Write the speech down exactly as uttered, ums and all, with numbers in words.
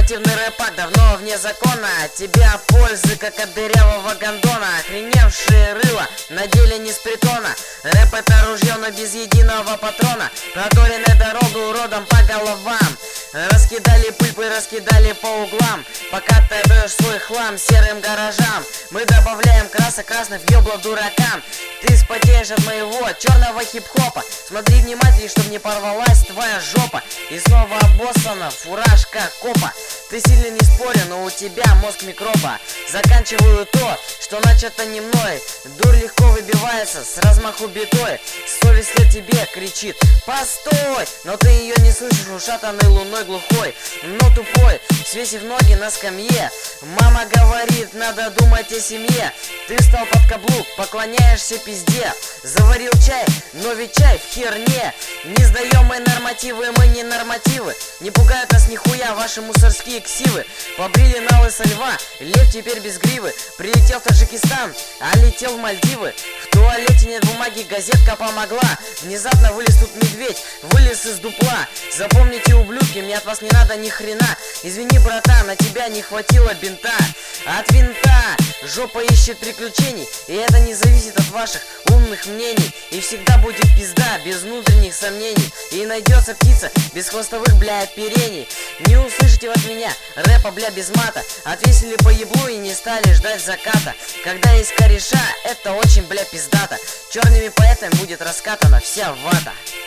Альтернативный рэпак давно вне закона. От тебя пользы, как от дырявого гондона. Охреневшие рыла на деле не с притона. Рэп это ружье, но без единого патрона. Проторенная дорога уродом по головам. Раскидали пыльпы, раскидали по углам. Пока ты даешь свой хлам серым гаражам. Мы добавляем красок красных в ёбло дуракам. Ты спотеешь от моего черного хип-хопа. Смотри внимательней, чтоб не порвалась твоя жопа. И снова обоссана фуражка копа. Ты сильно не спорю, но у тебя мозг микроба. Заканчиваю то, что начато не мной. Дурь легко выбивается с размаху битой. Совесть для тебе кричит: постой! Но ты ее не слышишь, ушатанной луной глухой, но тупой, свесив ноги на скамье. Мама говорит, надо думать о семье. Ты стал под каблук, поклоняешься пизде. Заварил чай, но ведь чай в херне. Не сдаем мы нормативы, мы не нормативы. Не пугают нас нихуя ваши мусорские ксивы. Побрили на лысо льва, лев теперь без гривы. Прилетел в Таджикистан, а летел в Мальдивы. В туалете нет бумаги, газетка помогла. Внезапно вылез тут медведь, вылез из дупла. Запомните, ублюдки, мне от вас не надо ни хрена. Извини, братан, на тебя не хватило бинта. От винта жопа ищет приключений. И это не зависит от ваших умных мнений. И всегда будет пизда, без внутренних сомнений. И найдется птица без хвостовых, бля, оперений. Не услышите от меня рэпа, бля, без мата. Отвесили по еблу и не стали ждать заката. Когда есть кореша, это очень, бля, пиздато. Черными поэтами будет раскатана вся вата.